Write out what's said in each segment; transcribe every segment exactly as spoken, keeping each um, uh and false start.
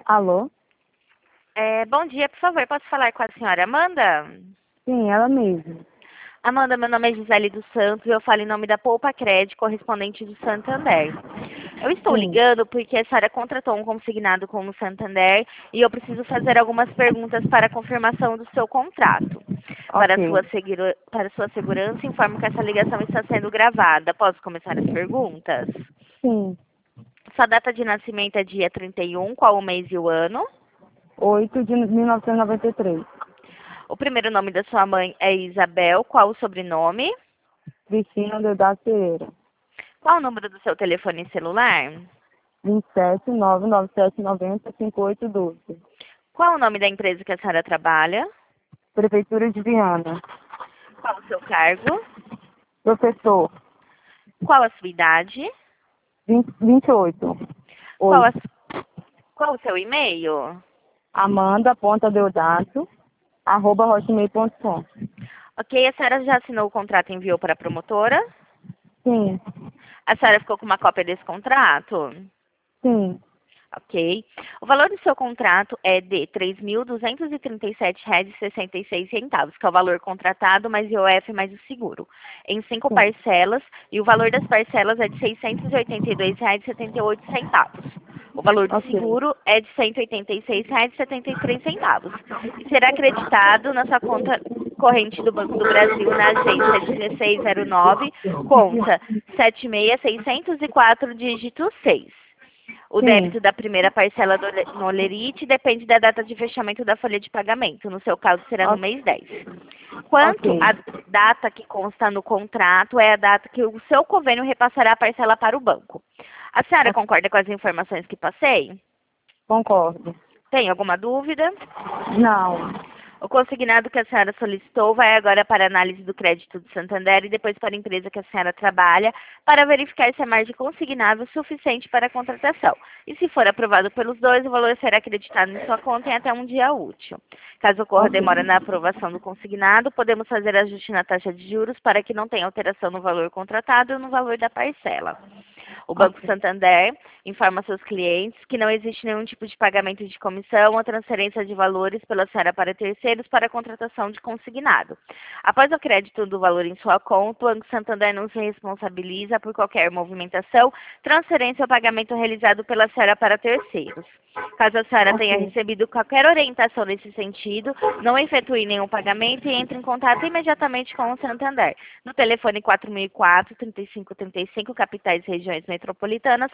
Alô? É, bom dia, por favor, posso falar com a senhora Amanda? Sim, ela mesma. Amanda, meu nome é Gisele dos Santos e eu falo em nome da Poupa Crédito, correspondente do Santander. Eu estou Sim, ligando porque a senhora contratou um consignado com o Santander e eu preciso fazer algumas perguntas para a confirmação do seu contrato. Para a sua, ok. segura- para a sua segurança, informo que essa ligação está sendo gravada. Posso começar as perguntas? Sim, Sua data de nascimento é dia trinta e um, qual o mês e o ano? oito de mil novecentos e noventa e três. O primeiro nome da sua mãe é Isabel, qual o sobrenome? Cristina Deodato Pereira. Qual o número do seu telefone celular? vinte e sete, nove nove sete, noventa, cinquenta e oito, doze. Qual o nome da empresa que a senhora trabalha? Prefeitura de Viana. Qual o seu cargo? Professor, Qual a sua idade? vinte, vinte e oito. Qual, a, Oi. qual o seu e-mail? Amanda, ponta Deodato, arroba hotmail ponto com. Ok, a senhora já assinou o contrato e enviou para a promotora? Sim, A senhora ficou com uma cópia desse contrato? sim, Ok. O valor do seu contrato é de três mil duzentos e trinta e sete reais e sessenta e seis centavos, que é o valor contratado mais I O F mais o seguro, em cinco sim. parcelas, e o valor das parcelas é de seiscentos e oitenta e dois reais e setenta e oito centavos. O valor do Ok, seguro é de cento e oitenta e seis reais e setenta e três centavos. E será acreditado na sua conta corrente do Banco do Brasil na agência dezesseis zero nove, conta sete seis seiscentos e quatro, dígito seis. O sim, débito da primeira parcela do le- no Olerite depende da data de fechamento da folha de pagamento. No seu caso, será no o- mês dez. ok, Quanto à data que consta no contrato, é a data que o seu convênio repassará a parcela para o banco. A senhora ok. concorda com as informações que passei? Concordo. Tem alguma dúvida? Não, O consignado que a senhora solicitou vai agora para a análise do crédito do Santander e depois para a empresa que a senhora trabalha para verificar se a margem consignável é suficiente para a contratação. E se for aprovado pelos dois, o valor será acreditado em sua conta em até um dia útil. Caso ocorra ok, demora na aprovação do consignado, podemos fazer ajuste na taxa de juros para que não tenha alteração no valor contratado ou no valor da parcela. O Banco ok, Santander informa seus clientes que não existe nenhum tipo de pagamento de comissão ou transferência de valores pela senhora para terceiros para a contratação de consignado. Após o crédito do valor em sua conta, o Banco Santander não se responsabiliza por qualquer movimentação, transferência ou pagamento realizado pela senhora para terceiros. Caso a senhora tenha ok. recebido qualquer orientação nesse sentido, não efetue nenhum pagamento e entre em contato imediatamente com o Santander. No telefone quatro mil e quatro, trinta e cinco trinta e cinco, capitais e regiões metropolitanas,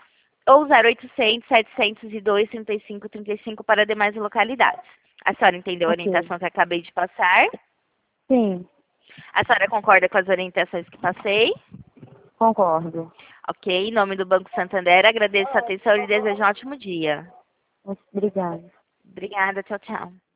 ou zero oitocentos, setecentos e dois, trinta e cinco trinta e cinco para demais localidades. A senhora entendeu a Ok. orientação que acabei de passar? Sim, A senhora concorda com as orientações que passei? concordo. Ok, em nome do Banco Santander, agradeço a atenção e desejo um ótimo dia. Obrigada. Obrigada, tchau, tchau.